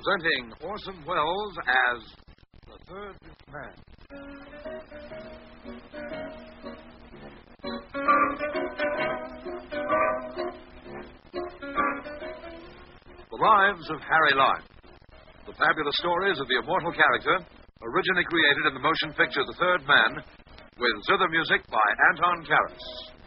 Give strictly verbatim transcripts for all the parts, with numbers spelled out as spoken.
presenting Orson Welles as the Third Man. The Lives of Harry Lime. The fabulous stories of the immortal character, originally created in the motion picture The Third Man, with zither music by Anton Karas.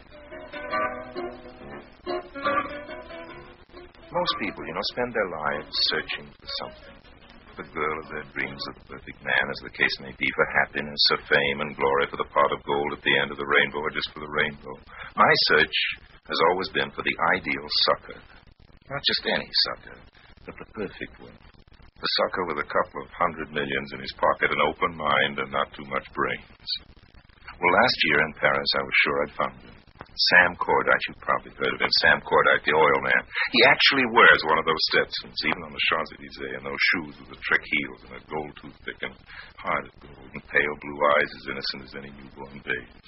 Most people, you know, spend their lives searching for something. For the girl of their dreams, or the perfect man, as the case may be, for happiness, for fame and glory, for the pot of gold at the end of the rainbow, or just for the rainbow. My search has always been for the ideal sucker. Not just any sucker, but the perfect one. The sucker with a couple of hundred millions in his pocket, an open mind, and not too much brains. Well, last year in Paris, I was sure I'd found him. Sam Cordite, you've probably heard of him. Sam Cordite, the oil man. He actually wears one of those Stetsons, even on the Champs-Élysées, and those shoes with the trick heels and a gold toothpick and heart of gold and pale blue eyes as innocent as any newborn baby's.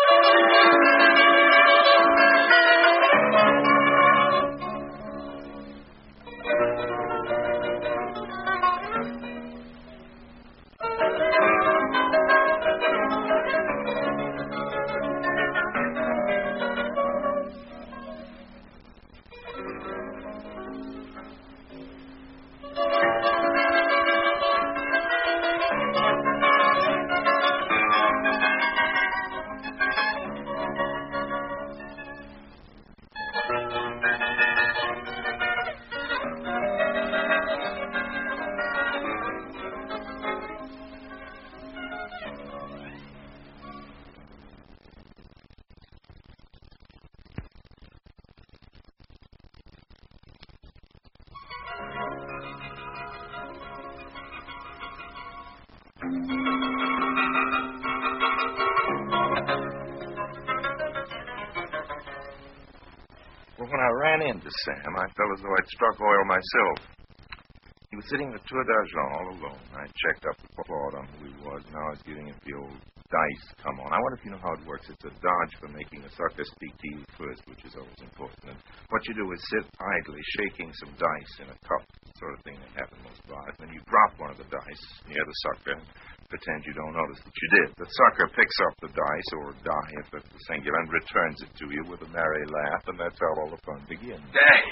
Well, when I ran into Sam, I felt as though I'd struck oil myself. He was sitting in the Tour d'Argent all alone. I checked up with Claude on who he was. Now I was giving him the old dice come on. I wonder if you know how it works. It's a dodge for making a sucker speak to you first, which is always important. And what you do is sit idly, shaking some dice in a cup, sort of thing that happens most bars. Then you drop one of the dice near the sucker and pretend you don't notice that you did. The sucker picks up the dice, or die if it's the singular, and returns it to you with a merry laugh, and that's how all the fun begins.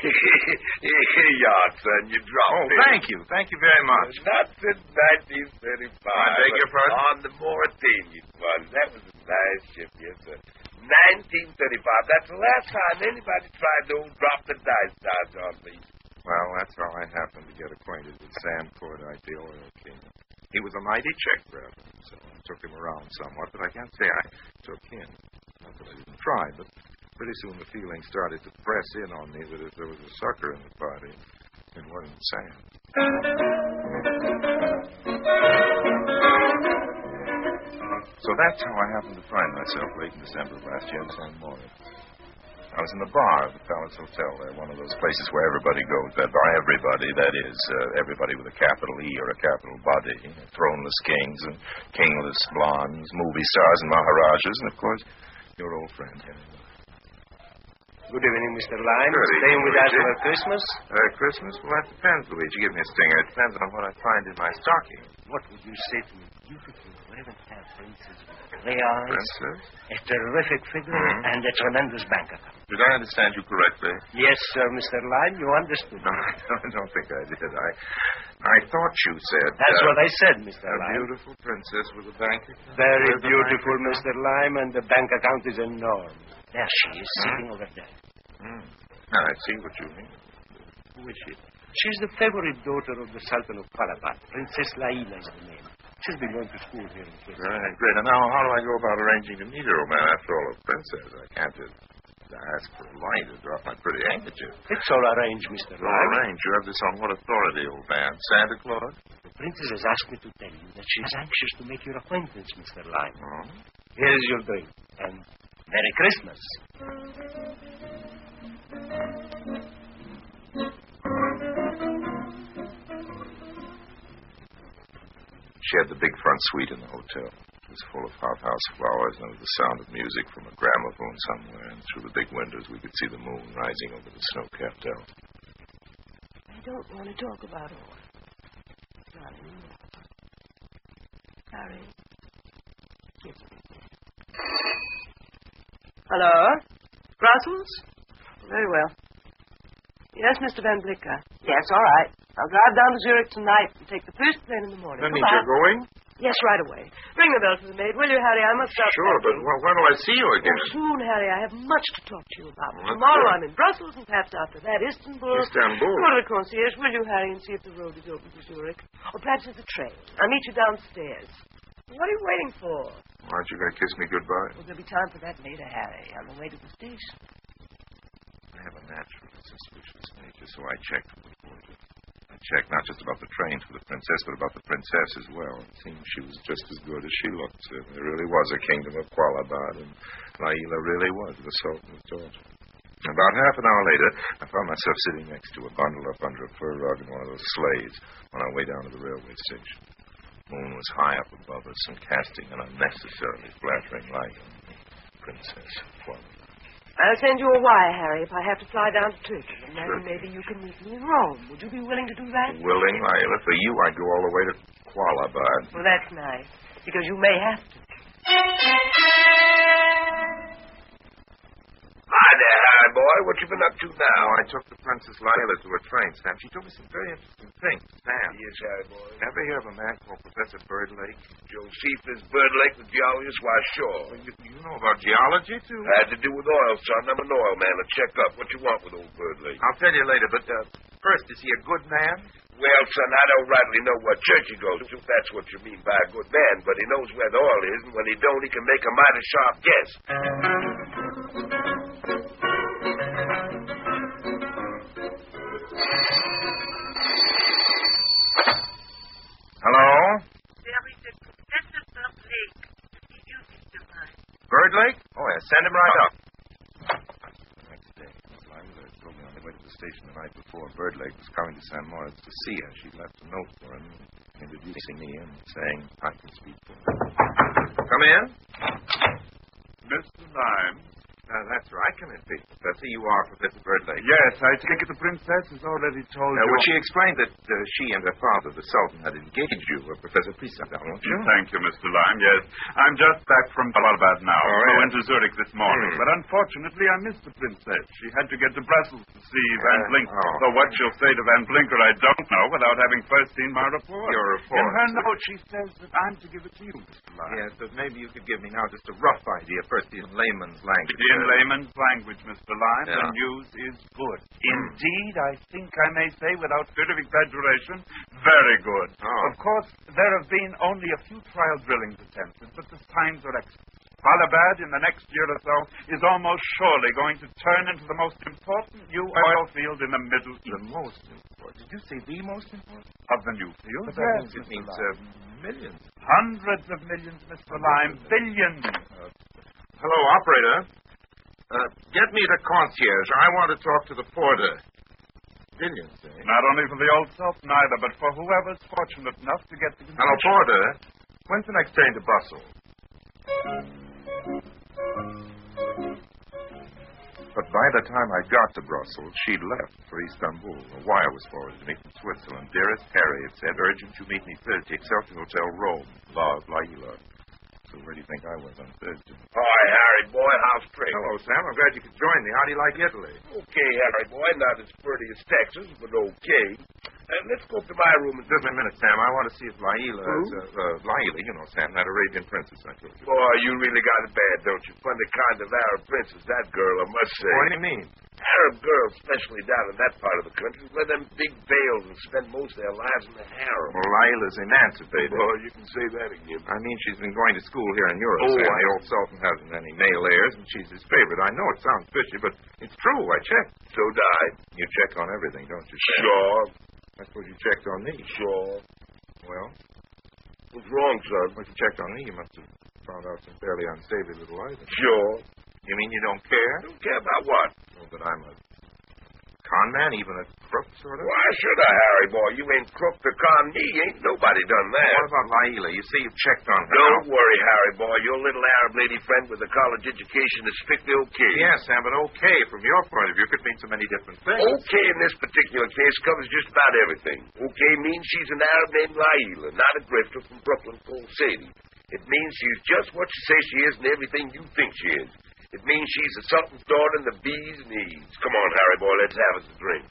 Here you are, son. You dropped Oh, it. thank you. Thank you very much. Not since nineteen thirty-five. I beg your pardon? On the Mauritania was. That was a nice ship, yes, sir. nineteen thirty-five. That's the last time anybody tried to drop the dice dodge on me. Well, that's how I happened to get acquainted with Sam Cordite, the oil king. He was a mighty check grabber, so I took him around somewhat, but I can't say I took him. Not that I didn't try, but pretty soon the feeling started to press in on me that if there was a sucker in the party, it wasn't Sam. So that's how I happened to find myself late in December of last year in Saint Moritz. I was in the bar of the Palace Hotel there, one of those places where everybody goes. That by everybody, that is, uh, everybody with a capital E or a capital body. Throneless kings and kingless blondes, movie stars and maharajas, and, of course, your old friend, Henry. Good evening, Mister Lime. Good Staying evening, with us Luigi. for Christmas? Uh, Christmas? Well, that depends, Luigi. Give me a stinger. It depends on what I find in my stocking. What would you say to a beautiful, raven-haired princess with gray eyes, Princess? a terrific figure, Mhm. and a tremendous bank account? Did I understand you correctly? Yes, sir, Mister Lime, you understood. No, I don't, I don't think I did. I I thought you said... That's uh, what I said, Mister A Lime. beautiful princess with a bank account. Very With a beautiful, bank Mister Lime, and the bank account is enormous. There she is, sitting over there. account? Hmm. I see what you mean. Who is she? She's the favorite daughter of the Sultan of Calabar. Princess Laila is the name. She's been going to school here in Christmas. Right, great. And now, how do I go about arranging to meet her, old man? After all, a princess. I can't just ask for a light to drop my pretty handkerchief. It's all arranged, Mister It's all Lime. arranged. You have this on what authority, old man? Santa Claus? The princess has asked me to tell you that she's anxious to make your acquaintance, Mister Lime. Oh? Here's your drink, and Merry Christmas. She had the big front suite in the hotel. It was full of hothouse flowers, and there was the sound of music from a gramophone somewhere, and through the big windows we could see the moon rising over the snow-capped Alps. I don't want to talk about oil. darling. Harry, kiss me. Hello? Brussels? Very well. Yes, Mister Van Blicker. Yes, all right. I'll drive down to Zurich tonight and take the first plane in the morning. That means Goodbye. you're going? Yes, right away. Ring the bell for the maid, will you, Harry? I must start Sure, but packing. when, when will I see you again? Oh, soon, Harry. I have much to talk to you about. Well, that's Tomorrow good. I'm in Brussels, and perhaps after that, Istanbul. Istanbul? Go to the concierge, will you, Harry, and see if the road is open to Zurich. Or perhaps there's a train. I'll meet you downstairs. What are you waiting for? Aren't you going to kiss me goodbye? Well, there'll be time for that later, Harry, on the way to the station. I have a natural suspicious nature, so I checked with the porter. I checked not just about the train for the princess, but about the princess as well. It seemed she was just as good as she looked. Uh, there really was a kingdom of Qualabad, and Laila really was the Sultan's daughter. About half an hour later, I found myself sitting next to her, bundled up under a fur rug in one of those sleighs on our way down to the railway station. The moon was high up above us and casting an unnecessarily flattering light on the Princess of Qualabad. I'll send you a wire, Harry, if I have to fly down to Turkey. And then maybe you can meet me in Rome. Would you be willing to do that? Willing, Laila. For you, I'd go all the way to Qualabad. Well, that's nice, because you may have to. Hi there, Harry boy. What you been up to now? Now, I took the Princess Laila to a train, Sam. She told me some very interesting things. Sam. Yes, Harry boy. Ever hear of a man called Professor Birdlake? Josephus Birdlake, the geologist? Why, sure. Well, you, you know about geology, too? Had to do with oil, son. I'm an oil man. A checkup. What you want with old Birdlake? I'll tell you later, but uh, first, is he a good man? Well, son, I don't rightly know what church he goes to, if that's what you mean by a good man, but he knows where the oil is, and when he don't, he can make a mighty sharp guess. Hello? There is a Professor Birdlake to see you, Mister Mine. Birdlake? Oh, yeah, send him right up. The next day, Miss Laila told me on the way to the station the night before Birdlake was coming to San Moritz to see her. She left a note for him, introducing me and saying I could speak for him. Come in. Mister Lime. Uh, that's right. Come in, please. Professor, you are Professor Birdlake. Yes, I take it the princess has already told Uh, you. well, she explained that uh, she and her father, the Sultan, had engaged you, uh, Professor Priestley, won't you? Thank you, Mister Lime. Yes, I'm just back from Qualabad now. Oh, I yeah. went to Zurich this morning, Hmm. but unfortunately I missed the princess. She had to get to Brussels to see Van Uh, Blinker. oh. So what she'll say to Van Blinker, I don't know without having first seen my report. Your report. In her note, she says that I'm to give it to you, Mister Lime. Yes, but maybe you could give me now just a rough idea, first in layman's language. In Uh, layman's language, Mister Lime, Yeah. the news is good. Indeed, I think I may say, without fear of exaggeration, very good. Oh. Of course, there have been only a few trial drillings attempted, but the signs are excellent. Qualabad, in the next year or so, is almost surely going to turn into the most important new oil field in the Middle East. The most important. Did you say the most important? Of the new field? But that Yes, means it Mister means Lime. uh, millions. Hundreds of millions, Mister Lime. Billions. Uh, hello, operator. Uh, get me the concierge. I want to talk to the porter. Billions, eh? Not only for the old Sultan either, but for whoever's fortunate enough to get the... Hello, porter. When's the next train to Brussels? But by the time I got to Brussels, she'd left for Istanbul. A wire was forwarded to me from Switzerland. Dearest Harry, it said, urgent you meet me Thursday, Excelsior Hotel, Rome. Love, Laila. So where do you think I was on Thursday? Hi, Harry boy. How's Spring? Hello, Sam. I'm glad you could join me. How do you like Italy? Okay, Harry boy. Not as pretty as Texas, but okay. Uh, let's go up to my room and... Just a minute, Sam. I want to see if Laila Who? is... Uh, uh, Laila, you know, Sam, that Arabian princess I told you. Boy, you really got it bad, don't you? Funny kind of Arab princess, that girl, I must say. What do you mean? Arab girls, especially down in that part of the country, wear them big veils and spend most of their lives in the harem. Well, Laila's emancipated. Boy, you can say that again. I mean, she's been going to school here in Europe. Oh, Sam. I- The old Sultan hasn't any male heirs, and she's his favorite. I know it sounds fishy, but it's true. I checked. So died. You check on everything, don't you, Sam? Sure, I suppose you checked on me. sure. Well, What's wrong, son? if you checked on me, you must have found out some fairly unsavory little items. Sure. You mean you don't care? Don't care about what? Oh, that I'm a con man, even a crook, sort of? Why should I, Harry boy? You ain't crooked or con me. Ain't nobody done that. What about Laila? You say you checked on her. Don't worry, Harry boy. Your little Arab lady friend with a college education is strictly okay. Yes, Sam, but okay, from your point of view, could mean so many different things. Okay in this particular case covers just about everything. Okay means she's an Arab named Laila, not a grifter from Brooklyn called Sadie. It means she's just what you say she is and everything you think she is. It means she's the Sultan's daughter and the bee's knees. Come on, Harry boy, let's have us a drink.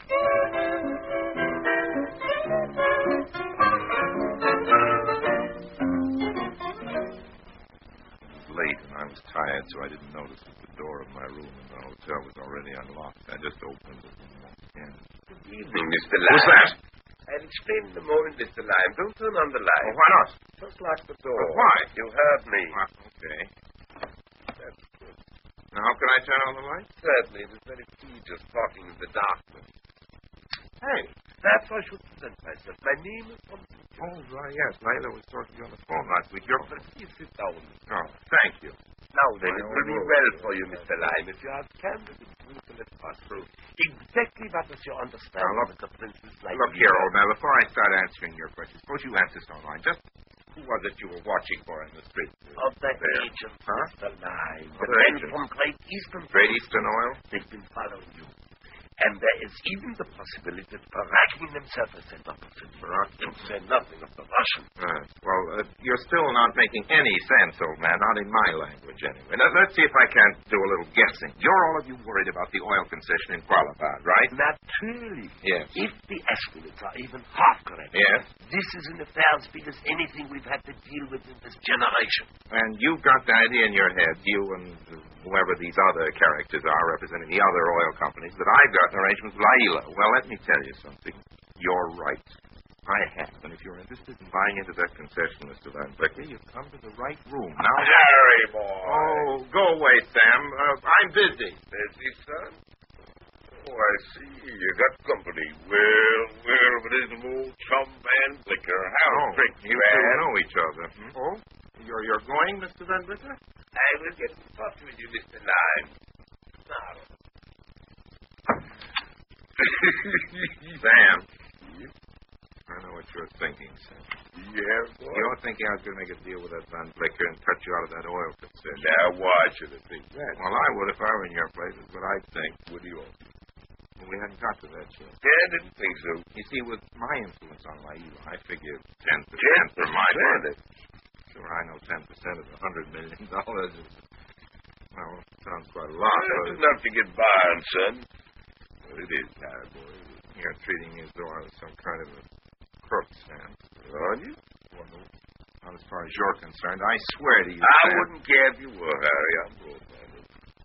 It was late and I was tired, so I didn't notice that the door of my room in the hotel was already unlocked. I just opened it and walked in. Good evening, Mister Lime. Who's that? I'll explain in the morning, Mister Lime. Don't turn on the light. Well, why not? Just lock the door. But why? You heard me. Ah, okay. That's good. Now, how can I turn on the light? Certainly. It is very tedious talking in the darkness. Hey, perhaps I should present myself. My name is something. Oh, right, yes. Laila was talking to you on the phone last week. You're... Please sit down. Oh, thank you. Now then, My it own will be room. well for you, Mister Lime, if you are candid and truthful as possible. Exactly what is your understanding Now, look- of the princess like Look here, old man, before I start answering your questions, suppose you answer some line. Just who was it you were watching for in the street? Of the There. agents, Huh? Mister Lime. Of The the men agents. from Great Eastern Great Eastern Oil? They've been following you. And there is even the possibility that Barakin himself has sent opportunity. Barakin? To say nothing of the Russian. Right. Well, uh, you're still not making any sense, old man, not in my language anyway. Now, let's see if I can't do a little guessing. You're all of you worried about the oil concession in Kualabad, right? Naturally. Yes. If the estimates are even half correct, Yes. this is an affair as big as anything we've had to deal with in this generation. And you've got the idea in your head, you and whoever these other characters are representing the other oil companies, that I've got an arrangement with Laila. Well, let me tell you something. You're right. I have. And if you're interested in buying into that concession, Mister Van Vlicker, you've come to the right room. Now, Harry, boy. Oh, go away, Sam. Uh, I'm busy. Busy, son? Oh, I see. You got company. Well, well, but isn't old chum Van Blicker. How Oh, strict you two know each other. Hmm? Oh, you're, you're going, Mister Van Vlicker? I will get in touch with you, Mister Lime. Now. Sam. I know what you're thinking, Sam. Yeah, boy. You're thinking I was going to make a deal with that Van Vlicker and cut you out of that oil concession. Now, why should I think that? Well, I would if I were in your place, is what I'd think. What do you want? Well, we hadn't got to that yet. Yeah, I didn't think so. You see, with my influence on Laila, I figure ten percent Ten for my part. percent. Sure, I know ten percent of a hundred million dollars is, well, sounds quite a lot, Well, but it's enough to get by on, son. well, it is, Harry boy. You're treating me as though I was some kind of a crook, Sam. Are you? Well, not as far as you're concerned. I swear to you, I Sam. wouldn't care if you were, Harry. I'm broad-minded.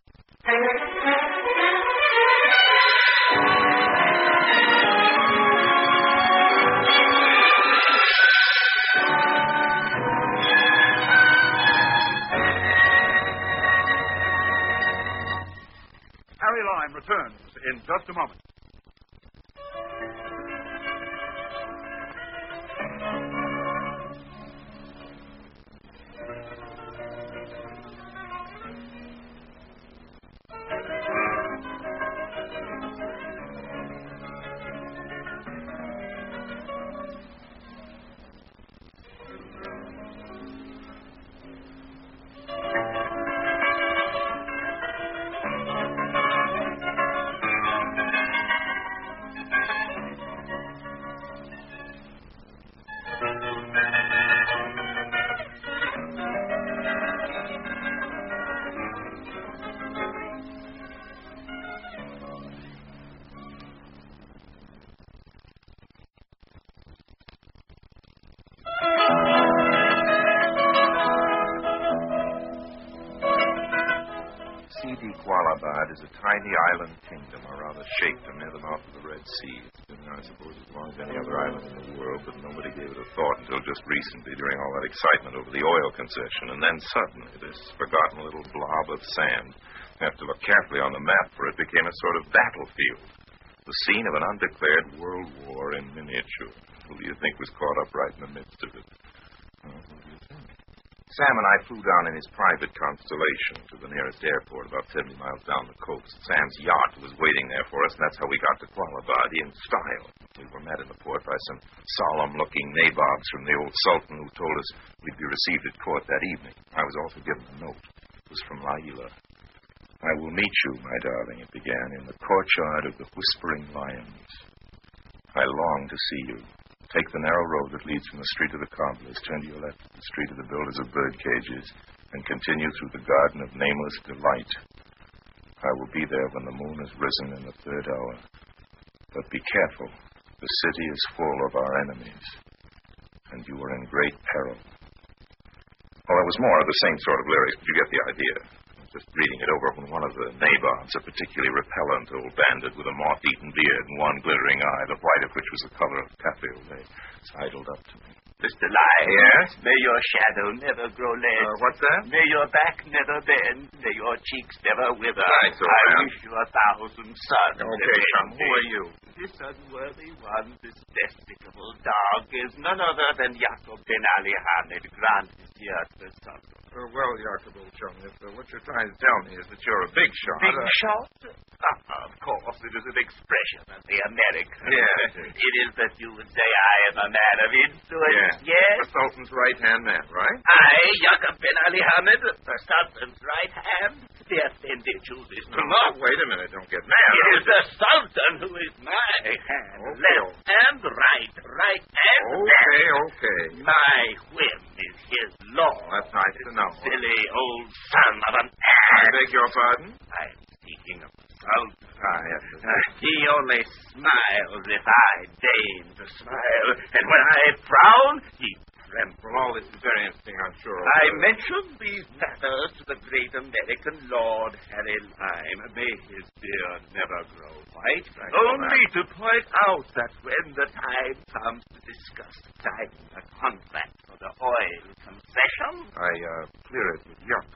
Harry Lime returns in just a moment. Sidi Kualabad is a tiny island kingdom, or rather shaken near the mouth of the Red Sea. It's been, I suppose, as long as any other island in the world, but nobody gave it a thought until just recently during all that excitement over the oil concession. And then suddenly, this forgotten little blob of sand, you have to look carefully on the map, for it became a sort of battlefield, the scene of an undeclared world war in miniature. Who do you think was caught up right in the midst of it? Well, who do you think? Sam and I flew down in his private Constellation to the nearest airport, about seventy miles down the coast. Sam's yacht was waiting there for us, and that's how we got to Qualabad in style. We were met in the port by some solemn-looking nabobs from the old sultan who told us we'd be received at court that evening. I was also given a note. It was from Laila. I will meet you, my darling, it began, in the courtyard of the Whispering Lions. I long to see you. Take the narrow road that leads from the street of the cobblers, turn to your left to the street of the builders of bird cages, and continue through the garden of nameless delight. I will be there when the moon has risen in the third hour. But be careful. The city is full of our enemies, and you are in great peril. Well, it was more of the same sort of lyrics, but you get the idea. Just reading it over when one of the nabobs, a particularly repellent old bandit with a moth-eaten beard and one glittering eye, the white of which was the color of cafe au lait, sidled up to me. Mister Lyon. Yes? May your shadow never grow less. Uh, what's that? May your back never bend. May your cheeks never wither. Right, so I man. wish you a thousand suns. Okay, chum, who are you? This unworthy one, this despicable dog, is none other than Jacob Ben Ali Hamid, Grand Vizier of the Sultan. Uh, well, Jacob, old chum, if uh, what you're trying to tell me is that you're a big shot. Big uh, shot? Ah, of course, it is an expression of the American. Yes. It is that you would say I am a man of influence. Yes. Yes. The Sultan's right-hand man, right? I, Jacob Ben Ali Hamid, the Sultan's right hand. The offended chooses to No, mock. wait a minute, don't get mad. It is the Sultan who is my hand. Okay. Left and right, right and Okay, left. okay. My whim is his law. That's nice to know. Silly old son of an I ass. beg your pardon? I'm speaking of the Sultan. Ah, yes. Uh, he only smiles if I deign to smile, and when I frown, he trembles. Well, all this is very interesting, I'm sure. I mentioned these matters to the great American Lord Harry Lime. May his beard never grow white. Thank Only you, to point out that when the time comes to discuss signing a contract for the oil concession, I, uh, clear it with Jacob.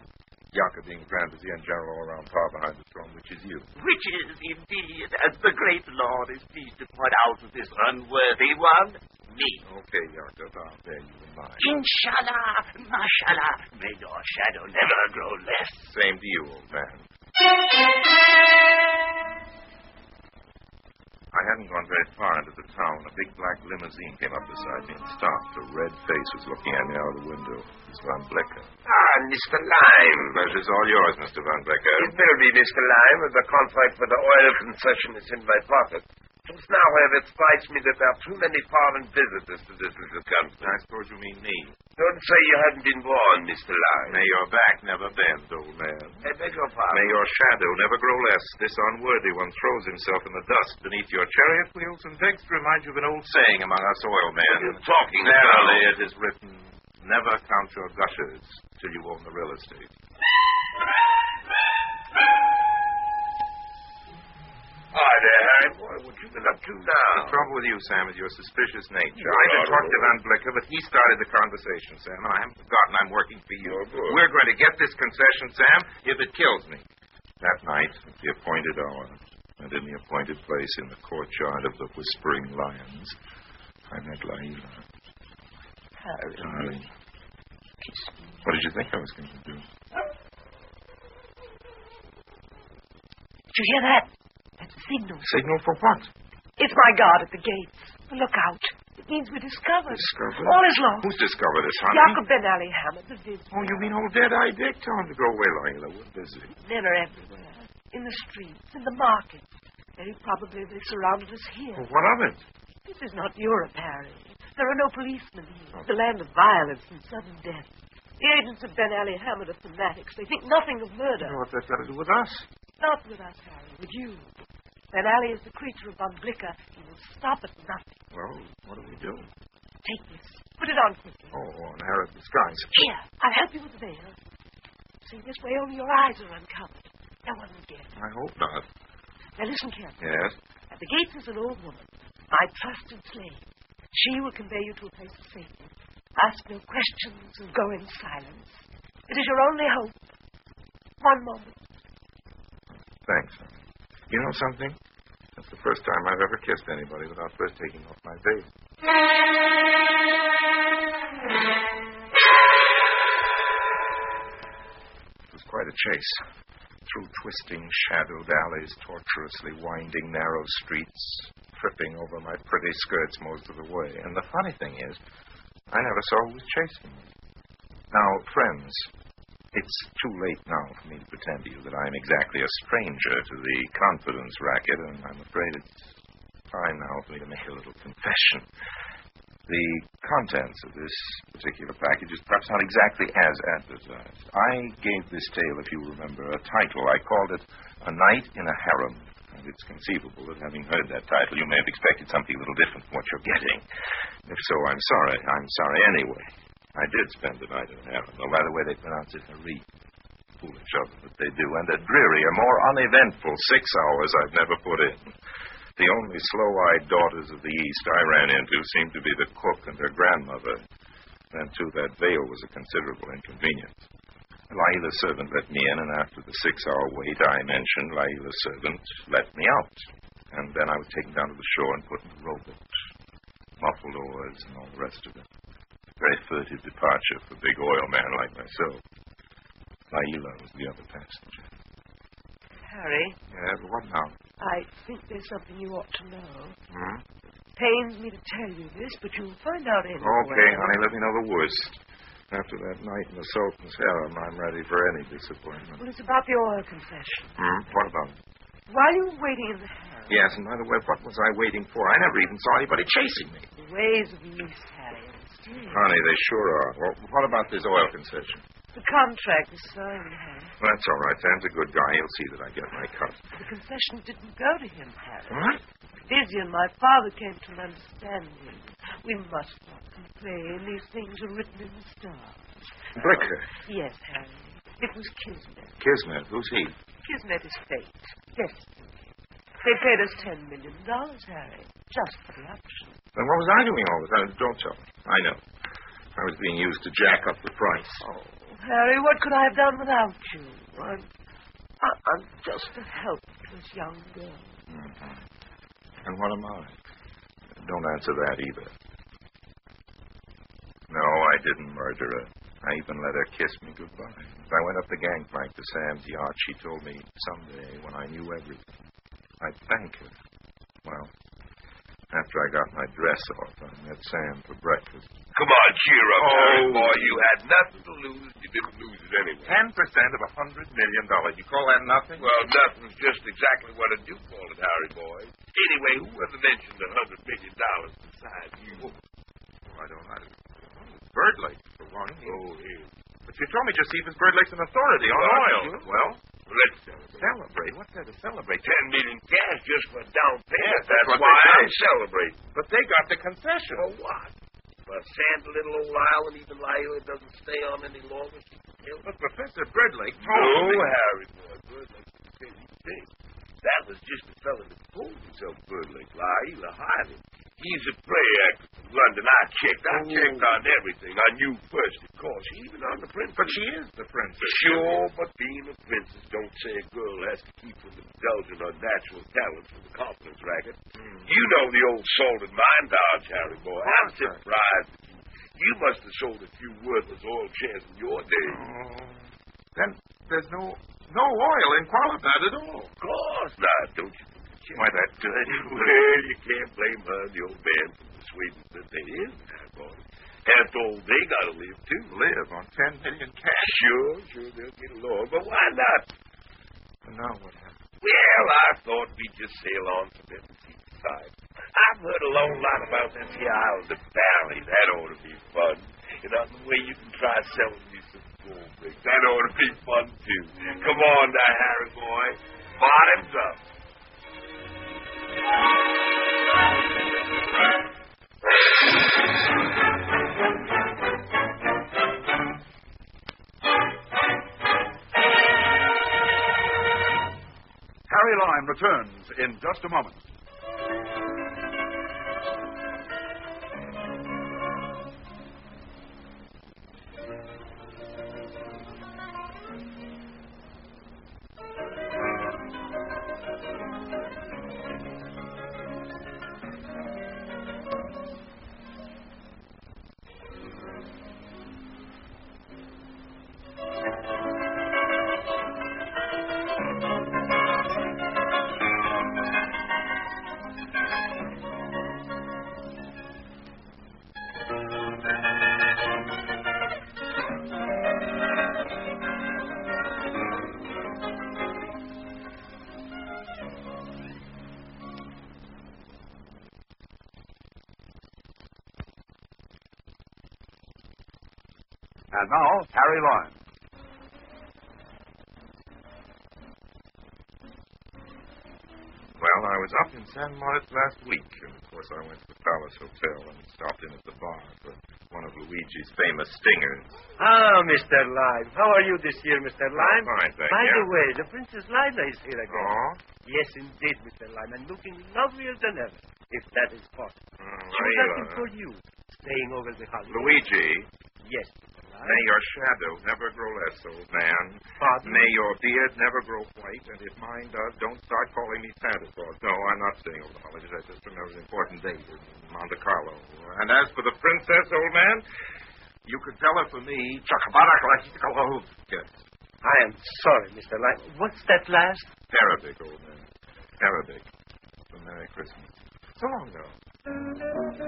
Jacob being Grand Vizier and General all around power behind the throne, which is you. which is indeed, as the great Lord is pleased to point out to this unworthy one, me. Okay, Jacob, I'll bear you in mind. Inshallah, mashallah, may your shadow never grow less. Same to you, old man. I hadn't gone very far into the town. A big black limousine came up beside me and stopped. A red face was looking at me out of the window. It was Van Blecker. Ah, Mister Lime. Pleasure's all yours, Mister Van Blecker. It will be, Mister Lime, as the contract for the oil concession is in my pocket. Just now, however, it strikes me that there are too many foreign visitors to this little country. I suppose you mean me. Don't say you hadn't been born, Mister Lime. May your back never bend, old man. I beg your pardon. May your shadow never grow less. This unworthy one throws himself in the dust beneath your chariot wheels and begs to remind you of an old saying among us oil men. What are you talking Verily, about? it is written, never count your gushers till you own the real estate. Hi there, Harry. Boy, what you been up to now? The trouble with you, Sam, is your suspicious nature. Well, I didn't talk to well. Van Blicker, but he started the conversation, Sam, and I haven't forgotten I'm working for you. Oh, good. We're going to get this concession, Sam, if it kills me. That night, at the appointed hour, and in the appointed place in the courtyard of the Whispering Lions, I met Laila. Harry. Darling. What did you think I was going to do? Did you hear that? That's a signal. Signal for what? It's my guard at the gates. Look out. It means we're discovered. Discovered? All is lost. Who's discovered us, honey? Jacob Ben Ali Hamid, the vizier. Oh, you mean old Dead-Eye Dick? Tell him to go away, Laila. We're busy. Men are everywhere. In the streets, in the market. Very probably they surrounded us here. Well, what of it? This is not Europe, Harry. There are no policemen here. It's the land of violence and sudden death. The agents of Ben Ali Hamid are fanatics. They think nothing of murder. What's that got to do with us? Not with us, Harry. With you. Ben Ali is the creature of Van Blicker. He will stop at nothing. Well, what do we do? Take this. Put it on quickly. Oh, an Arab disguise. Here, I'll help you with the veil. See, this way only your eyes are uncovered. No one will guess. I hope not. Now listen carefully. Yes? At the gates is an old woman, my trusted slave. She will convey you to a place of safety. Ask no questions and go in silence. It is your only hope. One moment. Thanks, honey. You know something? That's the first time I've ever kissed anybody without first taking off my veil. quite a chase. Through twisting, shadowed alleys, tortuously winding narrow streets, tripping over my pretty skirts most of the way. And the funny thing is, I never saw who was chasing me. Now, friends, it's too late now for me to pretend to you that I'm exactly a stranger to the confidence racket, and I'm afraid it's time now for me to make a little confession. The contents of this particular package is perhaps not exactly as advertised. I gave this tale, if you remember, a title. I called it A Night in a Harem. And it's conceivable that having heard that title, you may have expected something a little different from what you're getting. If so, I'm sorry. I'm sorry anyway. I did spend the night in a harem, though by the way they pronounce it harem. Foolish of them that they do. And a drearier, more uneventful six hours I've never put in. The only slow-eyed daughters of the East I ran into seemed to be the cook and her grandmother. Then, too, that veil was a considerable inconvenience. Laila's servant let me in, and after the six-hour wait I mentioned, Laila's servant let me out. And then I was taken down to the shore and put in a rowboat. Muffled oars and all the rest of it. Very furtive departure for a big oil man like myself. Laila was the other passenger. Harry? Yeah, but what now? I think there's something you ought to know. Hmm? Pains me to tell you this, but you'll find out anyway. Okay, honey, let me know the worst. After that night in the Sultan's harem, I'm ready for any disappointment. Well, it's about the oil confession. Hmm? What about it? While you were waiting in the harem... Yes, and by the way, what was I waiting for? I never even saw anybody chasing me. The ways of youth, Harry, are mysterious. Honey, they sure are. Well, what about this oil concession? The contract is signed, Harry. Well, that's all right. Sam's a good guy. He'll see that I get my cut. The concession didn't go to him, Harry. What? Dizzy and my father came to an understanding. We must not complain. These things are written in the stars. Blicker? Yes, Harry. It was Kismet. Kismet? Who's he? Kismet is fate. Destiny. They paid us ten million dollars, Harry, just for the option. Then what was I doing all the time? Don't tell me. I know. I was being used to jack up the price. Oh, Harry, what could I have done without you? I'm, I, I'm just a helpless young girl. Mm-hmm. And what am I? Don't answer that either. No, I didn't murder her. I even let her kiss me goodbye. As I went up the gangplank to Sam's yacht, she told me someday, when I knew everything, I'd thank her. Well, after I got my dress off, I met Sam for breakfast. Come on, cheer up, Oh. Harry boy. You had nothing to lose. You didn't lose it anyway. Ten percent of a hundred million dollars. You call that nothing? Well, nothing's just exactly what I do call it, Harry boy. Anyway, whoever mentioned a hundred million dollars besides you? Oh, I don't know. Birdlake, for one. Oh, here. But you told me just Cephas Birdlake's an authority on Well, oil. sure. Well, Let's celebrate. celebrate? What's there to celebrate? Ten million cash just for a down payment. Yes, that's That's what why they I'm say. celebrating. But they got the concession. For what? For sand a little old island, even Lila doesn't stay on any longer. She can kill. But Professor Birdlake No, told me... Harry boy. Birdlake didn't say anything. That was just a fella that told himself Birdlake. Lila hired him. He's a play actor from London. I checked. I checked on everything. On you first, of course. Even on the princess. But she is the princess. Sure, but being a princess don't say a girl has to keep from indulging her natural talents for the confidence racket. Mm. You know the old salted mine dodge, Harry boy. I'm What's that? surprised at you. You must have sold a few worthless oil shares in your day. Oh, then there's no no oil in Qualibad at all. Of course not, don't you? Why, that dirty... Well, you can't blame her and the old man from the Sweden that they is, Harry boy. After all, they gotta live, too. Live on ten million cash. Sure, sure, they'll get along. But why not? And now what happened? Well, I thought we'd just sail on to them and see the side. I've heard a long lot about this here island of Bali. That ought to be fun. You know, the way you can try selling me some gold bricks. That ought to be fun, too. Come on now, Harry boy. Bottoms up. Harry Lime returns in just a moment. And now, Harry Lime. Well, I was up in San Moritz last week, and of course I went to the Palace Hotel and stopped in at the bar for one of Luigi's famous stingers. Ah, Mister Lime. How are you this year, Mister Lime? Oh, fine, thank By you. the way, the Princess Lila is here again. Oh? Yes, indeed, Mister Lime, and looking lovelier than ever, if that is possible. Oh, She was Lila. asking for you, staying over the holiday. Luigi, Yes, Mister Lime. may your shadow never grow less, old man. Pardon? May your beard never grow white, and if mine does, don't start calling me Santa Claus. No, I'm not staying over the holidays. I just remembered an important date in Monte Carlo. And as for the princess, old man, you could tell her for me, yes, I am sorry, Mister Lime. What's that last? Arabic, old man. Arabic. So Merry Christmas. So long, though.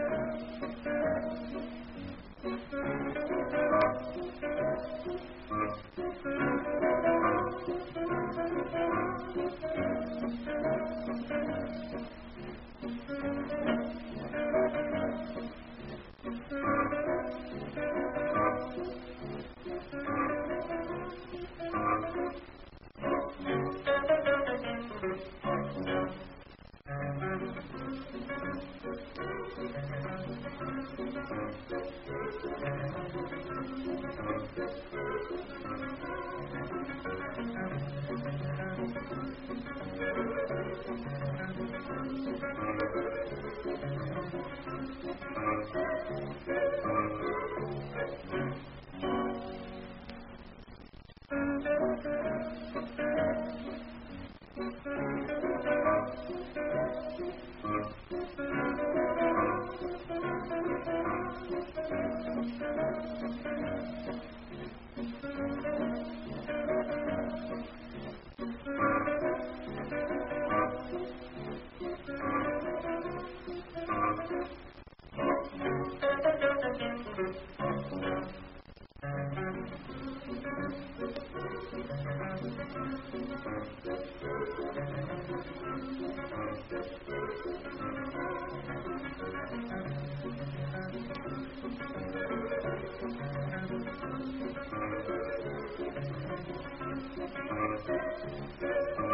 Thank you.